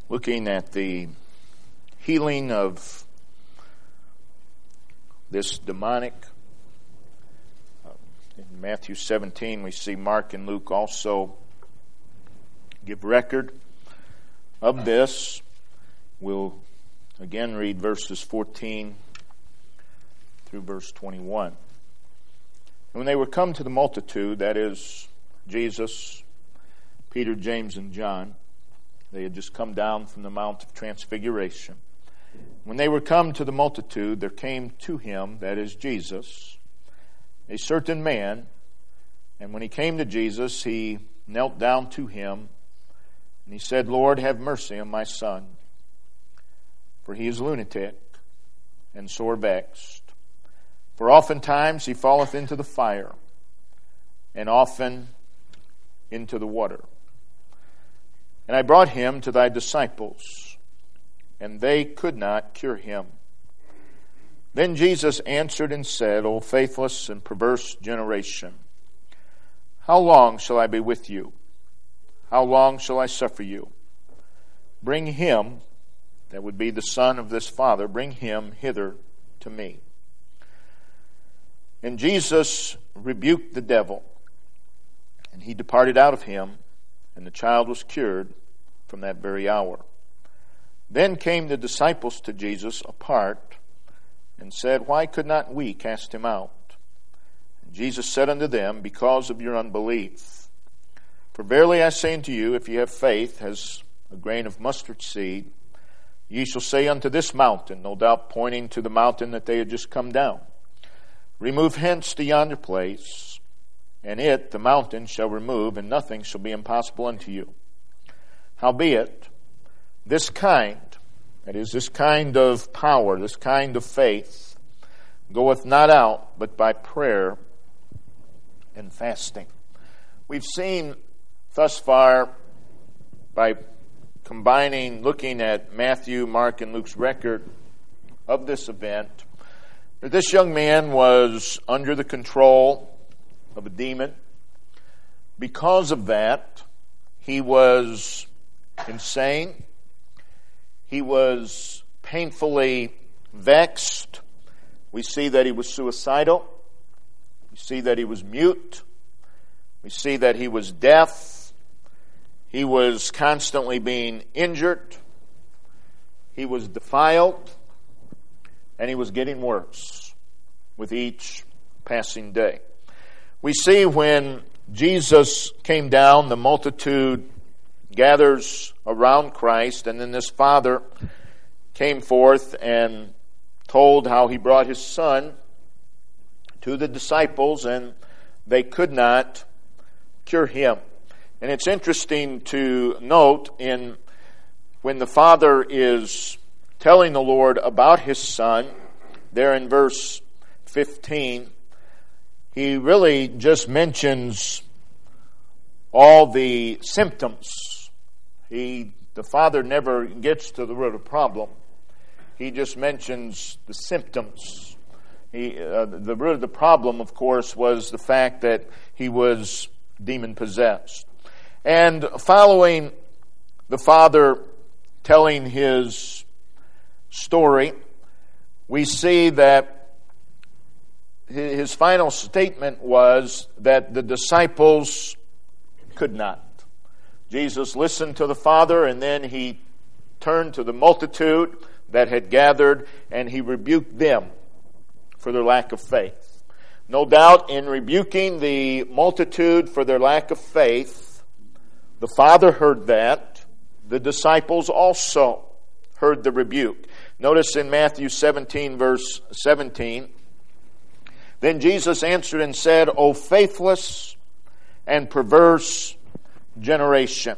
looking at the healing of this demonic. In Matthew 17, we see Mark and Luke also give record of this. We'll again read verses 14 through verse 21. And when they were come to the multitude, that is Jesus, Peter, James, and John, they had just come down from the Mount of Transfiguration. When they were come to the multitude, there came to him, that is Jesus, a certain man, and when he came to Jesus, he knelt down to him, and he said, Lord, have mercy on my son, for he is lunatic and sore vexed. For oftentimes he falleth into the fire, and often into the water. And I brought him to thy disciples, and they could not cure him. Then Jesus answered and said, O faithless and perverse generation, how long shall I be with you? How long shall I suffer you? Bring him, that would be the son of this father, bring him hither to me. And Jesus rebuked the devil, and he departed out of him, and the child was cured from that very hour. Then came the disciples to Jesus apart, and said, Why could not we cast him out? And Jesus said unto them, Because of your unbelief. For verily I say unto you, if ye have faith as a grain of mustard seed, ye shall say unto this mountain, no doubt pointing to the mountain that they had just come down, Remove hence to yonder place, and it, the mountain, shall remove, and nothing shall be impossible unto you. Howbeit, this kind, that is, this kind of power, this kind of faith, goeth not out but by prayer and fasting. We've seen thus far, by combining, looking at Matthew, Mark, and Luke's record of this event, that this young man was under the control of a demon. Because of that, he was insane. He was painfully vexed. We see that he was suicidal. We see that he was mute. We see that he was deaf. He was constantly being injured. He was defiled. And he was getting worse with each passing day. We see when Jesus came down, the multitude gathers around Christ, and then this father came forth and told how he brought his son to the disciples, and they could not cure him. And it's interesting to note when the father is telling the Lord about his son, there in verse 15, he really just mentions all the symptoms. The father never gets to the root of the problem. He just mentions the symptoms. The root of the problem, of course, was the fact that he was demon-possessed. And following the father telling his story, we see that his final statement was that the disciples could not. Jesus listened to the Father, and then he turned to the multitude that had gathered, and he rebuked them for their lack of faith. No doubt in rebuking the multitude for their lack of faith, the Father heard that. The disciples also heard the rebuke. Notice in Matthew 17, verse 17, Then Jesus answered and said, O faithless and perverse generation.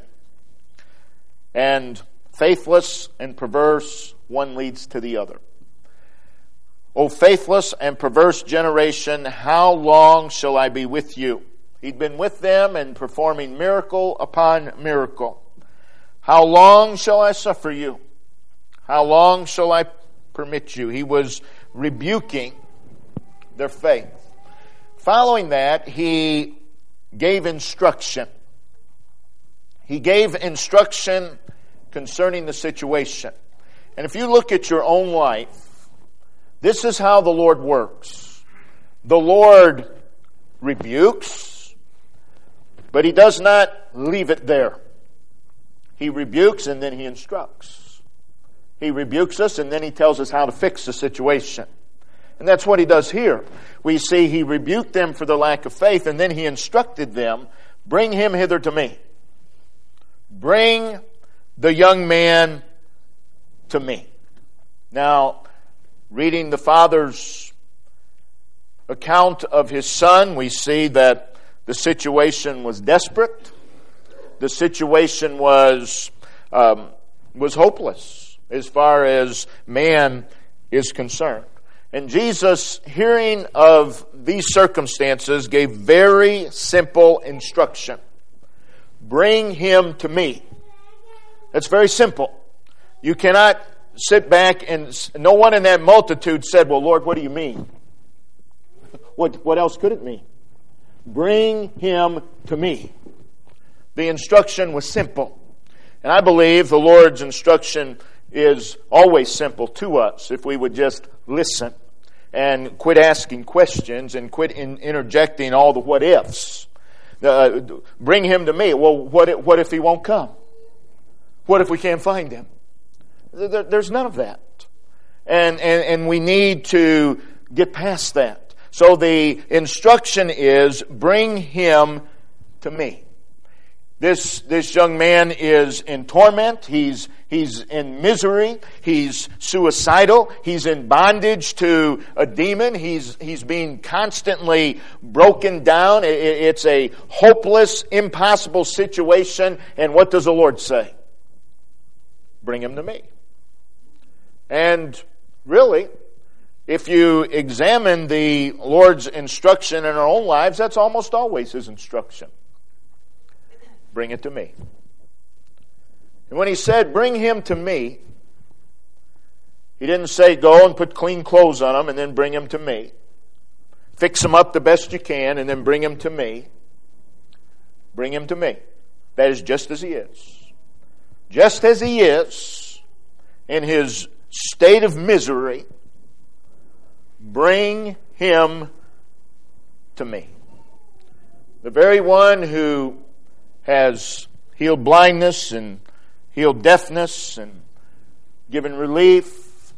And faithless and perverse, one leads to the other. O faithless and perverse generation, how long shall I be with you? He'd been with them and performing miracle upon miracle. How long shall I suffer you? How long shall I permit you? He was rebuking their faith. Following that, he gave instruction. He gave instruction concerning the situation. And if you look at your own life, this is how the Lord works. The Lord rebukes, but He does not leave it there. He rebukes and then He instructs. He rebukes us and then He tells us how to fix the situation. And that's what He does here. We see He rebuked them for their lack of faith, and then He instructed them, bring him hither to me. Bring the young man to me. Now, reading the father's account of his son, we see that the situation was desperate. The situation was hopeless as far as man is concerned. And Jesus, hearing of these circumstances, gave very simple instruction. Bring him to me. That's very simple. You cannot sit back and no one in that multitude said, well, Lord, what do you mean? What else could it mean? Bring him to me. The instruction was simple. And I believe the Lord's instruction is always simple to us if we would just listen and quit asking questions and quit interjecting all the what ifs. Bring him to me. Well, what if he won't come? What if we can't find him? There's none of that. And we need to get past that. So the instruction is, bring him to me. This young man is in torment. He's in misery. He's suicidal. He's in bondage to a demon. He's being constantly broken down. It's a hopeless, impossible situation. And what does the Lord say? Bring him to me. And really, if you examine the Lord's instruction in our own lives, that's almost always His instruction. Bring it to me. And when He said, bring him to me, He didn't say, go and put clean clothes on him and then bring him to me. Fix him up the best you can and then bring him to me. Bring him to me. That is just as he is. Just as he is, in his state of misery, bring him to me. The very one who has healed blindness and healed deafness and given relief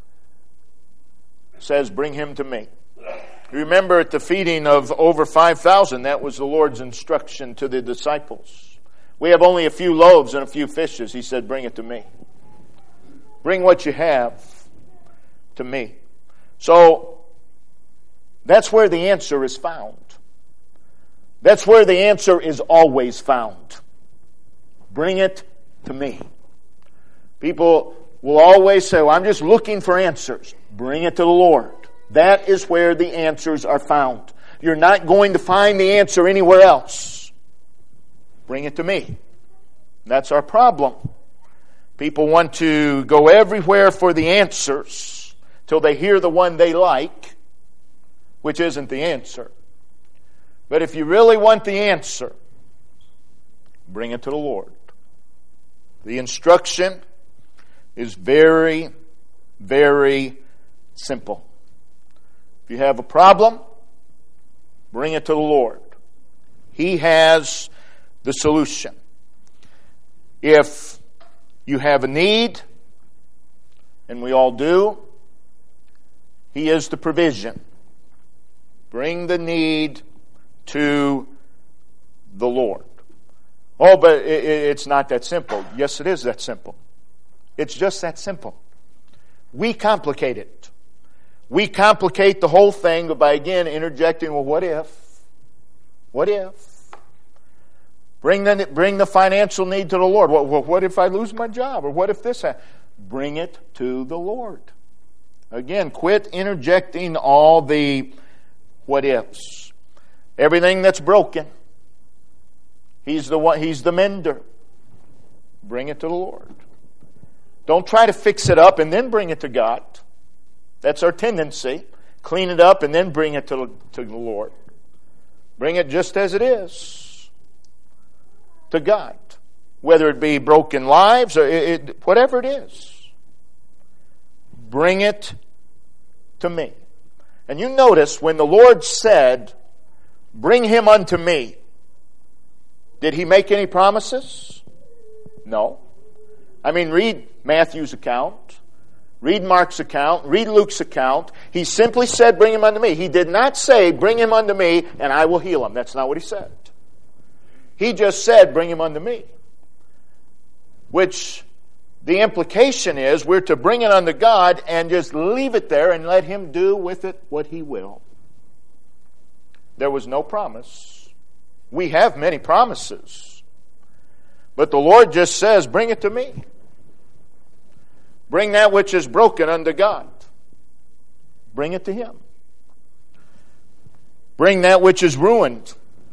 says, bring him to me. You remember at the feeding of over 5,000, that was the Lord's instruction to the disciples. We have only a few loaves and a few fishes. He said, bring it to me. Bring what you have to me. So, that's where the answer is found. That's where the answer is always found. Bring it to me. People will always say, well, I'm just looking for answers. Bring it to the Lord. That is where the answers are found. You're not going to find the answer anywhere else. Bring it to me. That's our problem. People want to go everywhere for the answers till they hear the one they like, which isn't the answer. But if you really want the answer, bring it to the Lord. The instruction is very, very simple. If you have a problem, bring it to the Lord. He has the solution. If you have a need, and we all do, He is the provision. Bring the need to the Lord. Oh, but it's not that simple. Yes, it is that simple. It's just that simple. We complicate it. We complicate the whole thing by, again, interjecting, well, what if? What if? Bring the financial need to the Lord. What if I lose my job? Or what if this happens? Bring it to the Lord. Again, quit interjecting all the what ifs. Everything that's broken, He's the one. He's the mender. Bring it to the Lord. Don't try to fix it up and then bring it to God. That's our tendency. Clean it up and then bring it to the Lord. Bring it just as it is to God. whether it be broken lives or whatever it is. Bring it to me. And you notice when the Lord said, bring him unto me, did he make any promises? No. I mean, read Matthew's account, read Mark's account, read Luke's account. He simply said, bring him unto me. He did not say, bring him unto me and I will heal him. That's not what he said. He just said, bring him unto me. Which the implication is we're to bring it unto God and just leave it there and let him do with it what he will. There was no promise. We have many promises. But the Lord just says, bring it to me. Bring that which is broken unto God. Bring it to him. Bring that which is ruined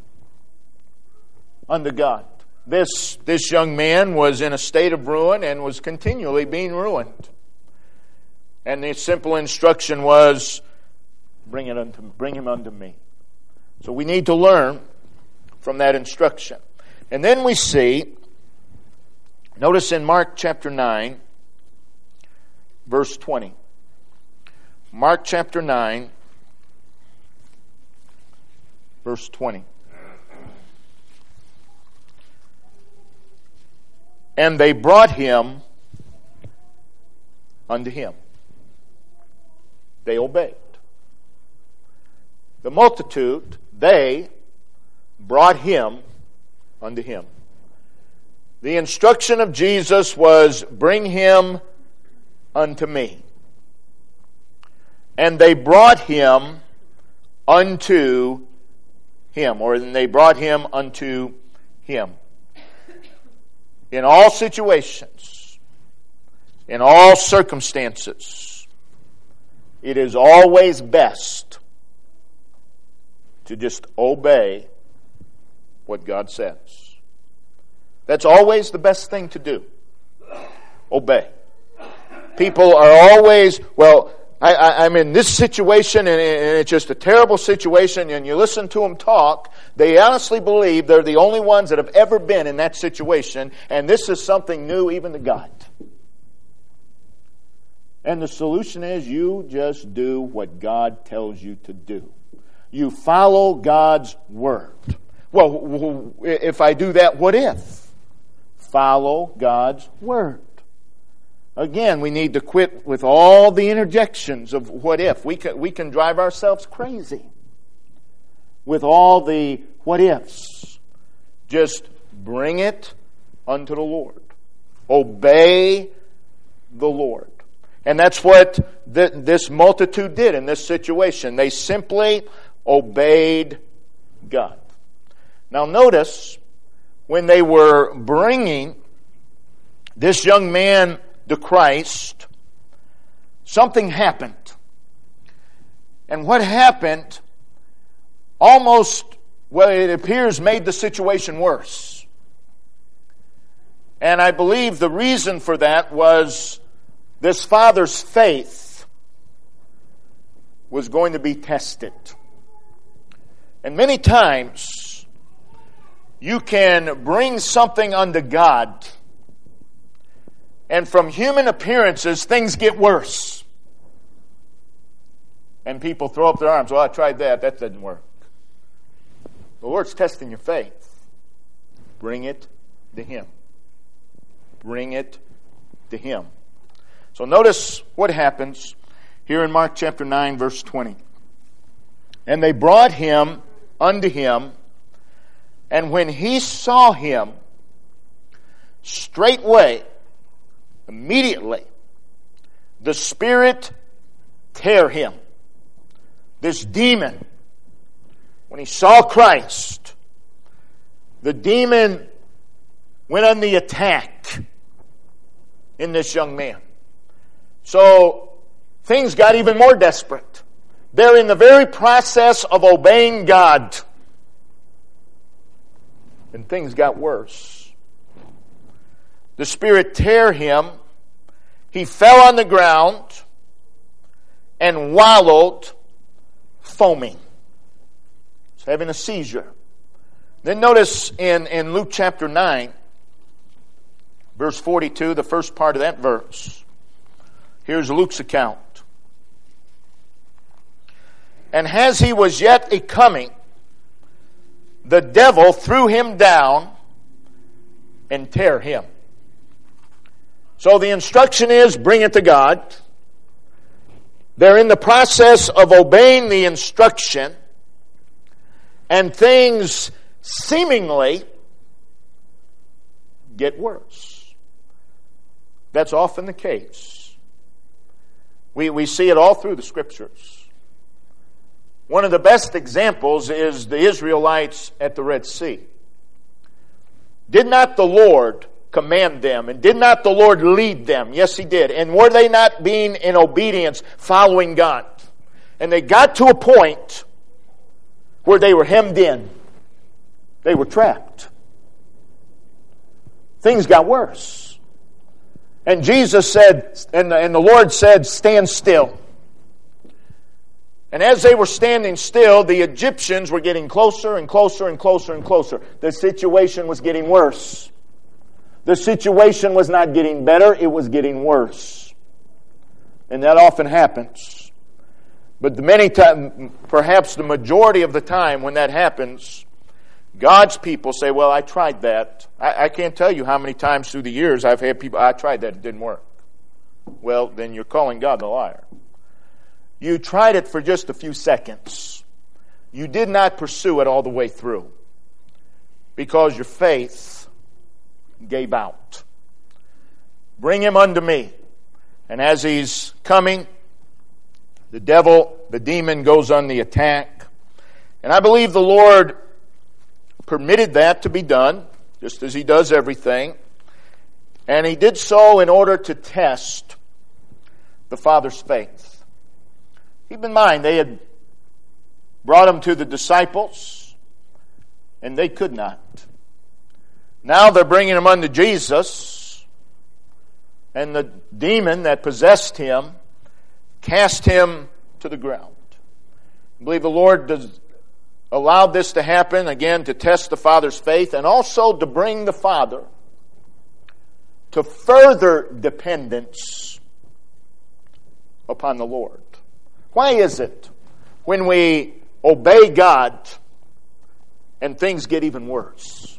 unto God. This young man was in a state of ruin and was continually being ruined. And the simple instruction was, bring him unto me. So we need to learn from that instruction. And then we see, notice in Mark chapter 9, verse 20. Mark chapter 9, verse 20. And they brought him unto him. They obeyed. The multitude, they brought him unto him. The instruction of Jesus was, bring him unto me. And they brought him unto him, or they brought him unto him. In all situations, in all circumstances, it is always best to just obey what God says. That's always the best thing to do. Obey. People are always, well, I'm in this situation and it's just a terrible situation, and you listen to them talk, they honestly believe they're the only ones that have ever been in that situation, and this is something new even to God. And the solution is you just do what God tells you to do. You follow God's word. Well, if I do that, what if? Follow God's word. Again, we need to quit with all the interjections of what if. We can drive ourselves crazy with all the what ifs. Just bring it unto the Lord. Obey the Lord. And that's what this multitude did in this situation. They simply obeyed God. Now notice, when they were bringing this young man to Christ, something happened. And what happened almost, well, it appears, made the situation worse. And I believe the reason for that was this father's faith was going to be tested. And many times, you can bring something unto God, and from human appearances, things get worse. And people throw up their arms. Well, I tried that. That didn't work. The Lord's testing your faith. Bring it to him. Bring it to him. So notice what happens here in Mark chapter 9, verse 20. And they brought him unto him, and when he saw him, straightway, immediately, the spirit tear him. This demon, when he saw Christ, the demon went on the attack in this young man. So things got even more desperate. They're in the very process of obeying God, and things got worse. The spirit tear him. He fell on the ground and wallowed, foaming. He's having a seizure. Then notice in Luke chapter 9, Verse 42, the first part of that verse. Here's Luke's account. And as he was yet a coming, the devil threw him down and tear him. So the instruction is, bring it to God. They're in the process of obeying the instruction, and things seemingly get worse. That's often the case. We see it all through the Scriptures. One of the best examples is the Israelites at the Red Sea. Did not the Lord command them, and did not the Lord lead them? Yes, He did. And were they not being in obedience, following God? And they got to a point where they were hemmed in. They were trapped. Things got worse. And Jesus said, and the Lord said, stand still. And as they were standing still, the Egyptians were getting closer and closer and closer and closer. The situation was getting worse. The situation was not getting better, it was getting worse. And that often happens. But perhaps the majority of the time when that happens, God's people say, well, I tried that. I can't tell you how many times through the years I've had people, I tried that, it didn't work. Well, then you're calling God a liar. You tried it for just a few seconds. You did not pursue it all the way through because your faith gave out. Bring him unto me. And as he's coming, the demon goes on the attack. And I believe the Lord permitted that to be done, just as He does everything. And He did so in order to test the Father's faith. Keep in mind, they had brought him to the disciples, and they could not. Now they're bringing him unto Jesus, and the demon that possessed him cast him to the ground. I believe the Lord allowed this to happen, again, to test the Father's faith, and also to bring the Father to further dependence upon the Lord. Why is it when we obey God and things get even worse?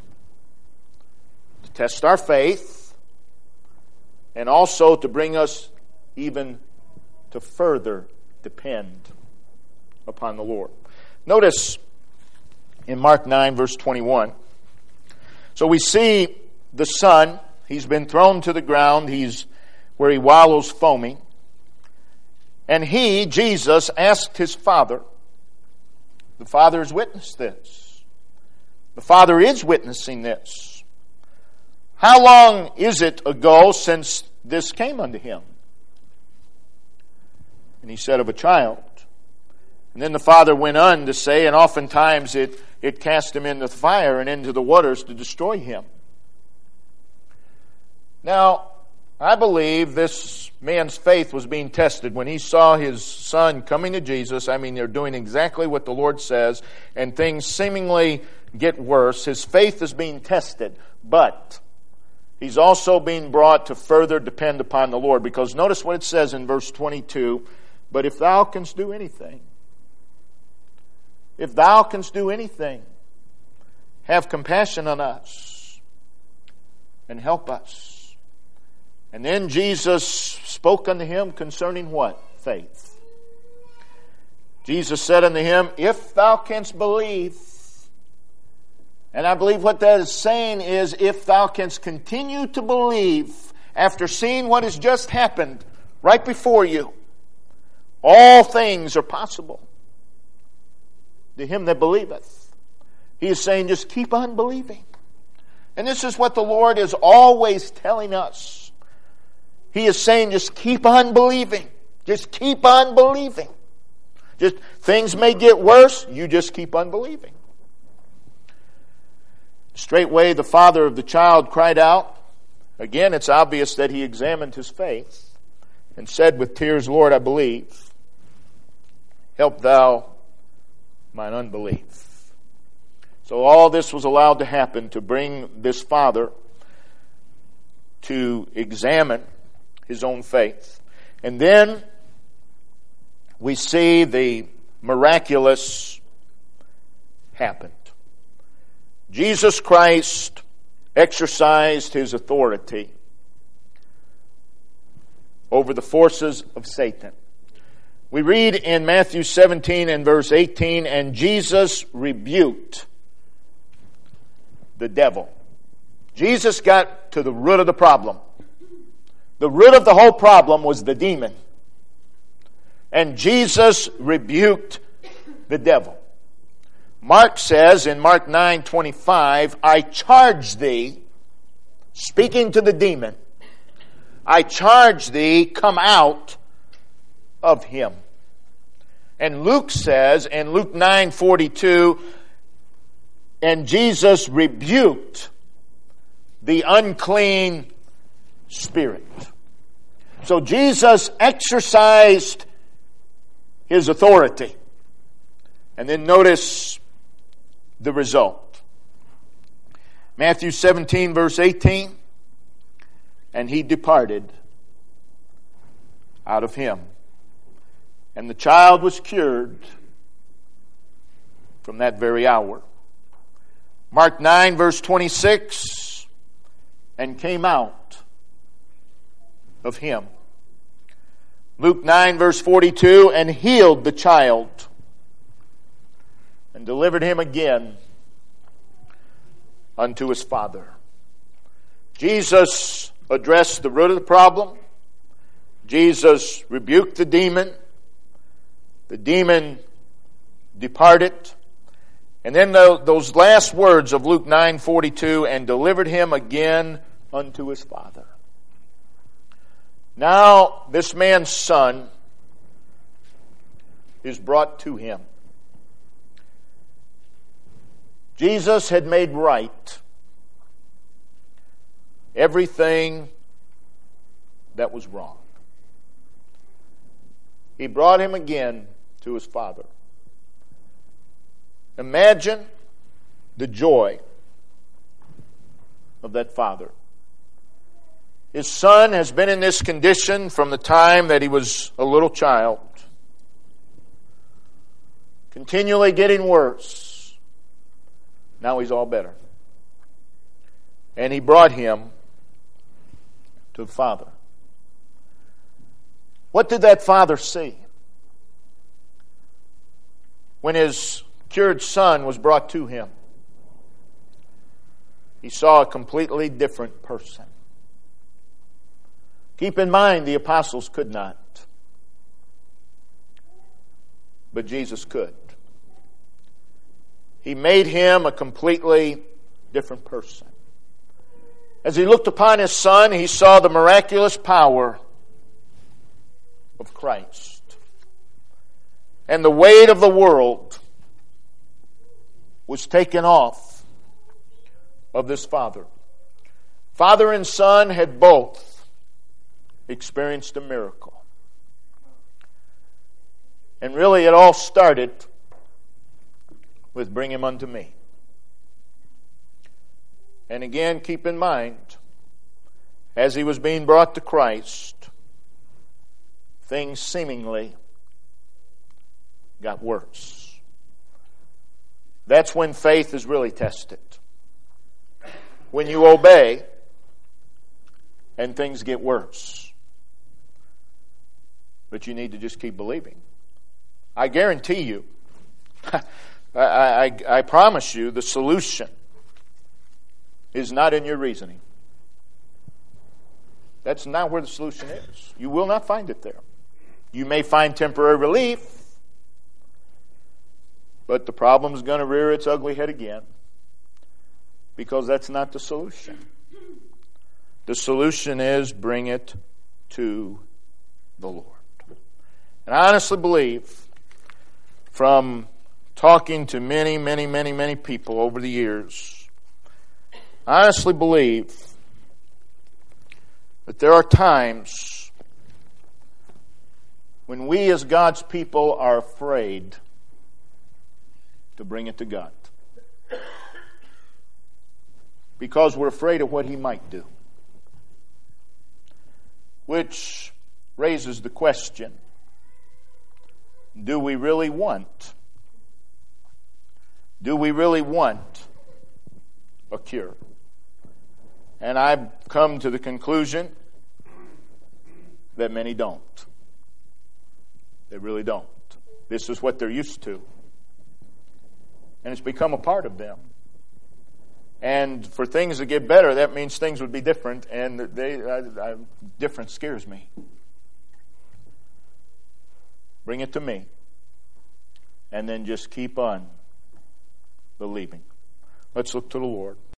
To test our faith and also to bring us even to further depend upon the Lord. Notice in Mark 9, verse 21. So we see the Son. He's been thrown to the ground. He's where he wallows foaming. And he, Jesus, asked his Father. The Father has witnessed this. The Father is witnessing this. How long is it ago since this came unto him? And he said, of a child. And then the Father went on to say, and oftentimes it cast him into the fire and into the waters to destroy him. Now, I believe this man's faith was being tested when he saw his son coming to Jesus. I mean, they're doing exactly what the Lord says, and things seemingly get worse. His faith is being tested, but he's also being brought to further depend upon the Lord. Because notice what it says in verse 22, but if thou canst do anything, have compassion on us and help us. And then Jesus spoke unto him concerning what? Faith. Jesus said unto him, if thou canst believe. And I believe what that is saying is, if thou canst continue to believe after seeing what has just happened right before you, all things are possible to him that believeth. He is saying, just keep on believing. And this is what the Lord is always telling us. He is saying, just keep on believing. Just keep on believing. Just things may get worse, you just keep on believing. Straightway the father of the child cried out. Again, it's obvious that he examined his faith and said with tears, Lord, I believe. Help thou mine unbelief. So all this was allowed to happen to bring this father to examine his own faith. And then we see the miraculous happened. Jesus Christ exercised his authority over the forces of Satan. We read in Matthew 17 and verse 18, and Jesus rebuked the devil. Jesus got to the root of the problem. The root of the whole problem was the demon. And Jesus rebuked the devil. Mark says in Mark 9:25, I charge thee, speaking to the demon, I charge thee, come out of him. And Luke says in Luke 9:42, and Jesus rebuked the unclean spirit. So Jesus exercised his authority. And then notice the result. Matthew 17 verse 18, and he departed out of him. And the child was cured from that very hour. Mark 9 verse 26, and came out of him. Luke 9 verse 42, and healed the child and delivered him again unto his father. Jesus addressed the root of the problem. Jesus rebuked the demon. The demon departed. And then those last words of Luke 9:42, and delivered him again unto his father. Now this man's son is brought to him. Jesus had made right everything that was wrong. He brought him again to his father. Imagine the joy of that father. His son has been in this condition from the time that he was a little child, continually getting worse. Now he's all better. And he brought him to the father. What did that father see when his cured son was brought to him? He saw a completely different person. Keep in mind, the apostles could not, but Jesus could. He made him a completely different person. As he looked upon his son, he saw the miraculous power of Christ. And the weight of the world was taken off of this father. Father and son had both experienced a miracle. And really it all started with bring him unto me. And again, keep in mind, as he was being brought to Christ, things seemingly got worse. That's when faith is really tested. When you obey and things get worse. But you need to just keep believing. I guarantee you, I promise you, the solution is not in your reasoning. That's not where the solution is. You will not find it there. You may find temporary relief, but the problem is going to rear its ugly head again, because that's not the solution. The solution is bring it to the Lord. And I honestly believe, from talking to many people over the years, I honestly believe that there are times when we as God's people are afraid to bring it to God. Because we're afraid of what He might do. Which raises the question, do we really want a cure? And I've come to the conclusion that many don't. They really don't. This is what they're used to. And it's become a part of them. And for things to get better, that means things would be different, and different scares me. Bring it to me. And then just keep on believing. Let's look to the Lord.